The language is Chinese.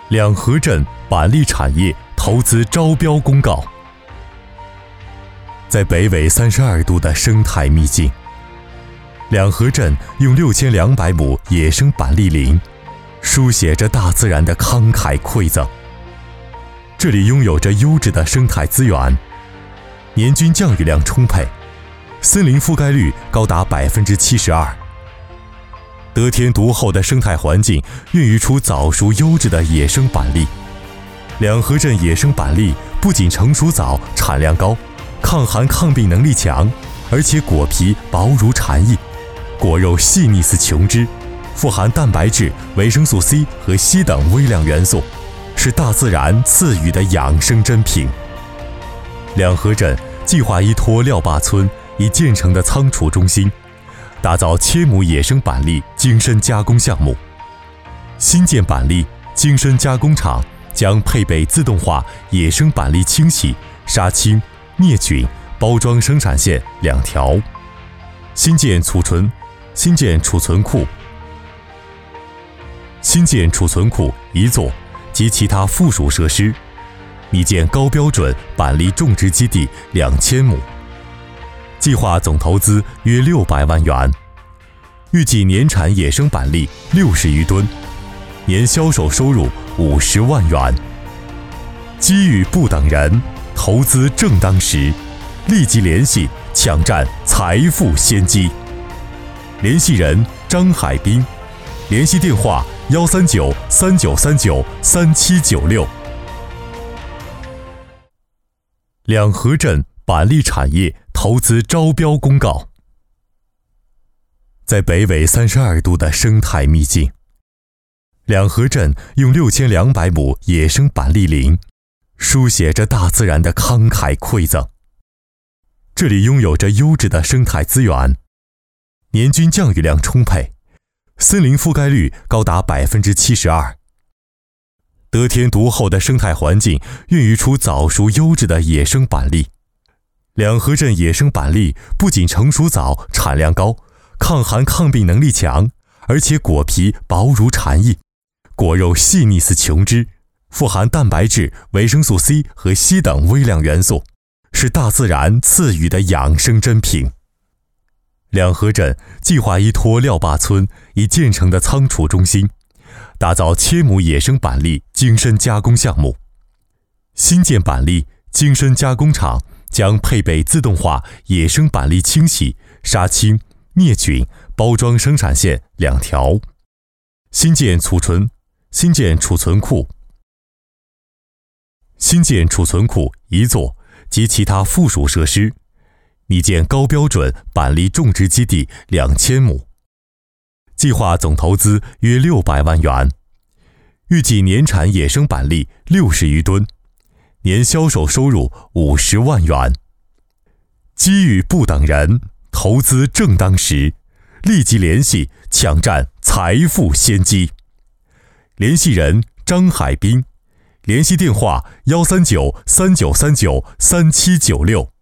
两河镇板栗产业投资招标公告。在北纬32度的生态秘境，两河镇用6200亩野生板栗林，书写着大自然的慷慨馈赠。这里拥有着优质的生态资源，年均降雨量充沛，森林覆盖率高达72%。得天独厚的生态环境孕育出早熟优质的野生板栗。两河镇野生板栗不仅成熟早、产量高、抗寒抗病能力强，而且果皮薄如蝉翼，果肉细腻似琼脂，富含蛋白质、维生素 C 和硒等微量元素，是大自然赐予的养生珍品。两河镇计划依托廖坝村已建成的仓储中心，打造切亩野生板栗精深加工项目。新建板栗精深加工厂将配备自动化野生板栗清洗、杀青、灭菌、包装生产线2条。新建储存库1座及其他附属设施，拟建高标准板栗种植基地2000亩，计划总投资约600万元，预计年产野生板栗60余吨，年销售收入50万元。机遇不等人，投资正当时，立即联系抢占财富先机。联系人张海滨，联系电话13939393796。两河镇板栗产业投资招标公告。在北纬32度的生态秘境，两河镇用6200亩野生板栗林，书写着大自然的慷慨馈赠。这里拥有着优质的生态资源，年均降雨量充沛，森林覆盖率高达72%。得天独厚的生态环境孕育出早熟优质的野生板栗。两河镇野生板栗不仅成熟早、产量高、抗寒抗病能力强，而且果皮薄如蝉翼，果肉细腻似琼脂，富含蛋白质、维生素 C 和硒等微量元素，是大自然赐予的养生珍品。两河镇计划依托廖坝村已建成的仓储中心，打造切亩野生板栗精深加工项目。新建板栗精深加工厂将配备自动化野生板栗清洗、杀青、灭菌、包装生产线2条。新建储存库1座及其他附属设施，拟建高标准板栗种植基地2000亩，计划总投资约600万元，预计年产野生板栗60余吨，年销售收入50万元。机遇不等人，投资正当时，立即联系抢占财富先机。联系人张海滨，联系电话13939393796。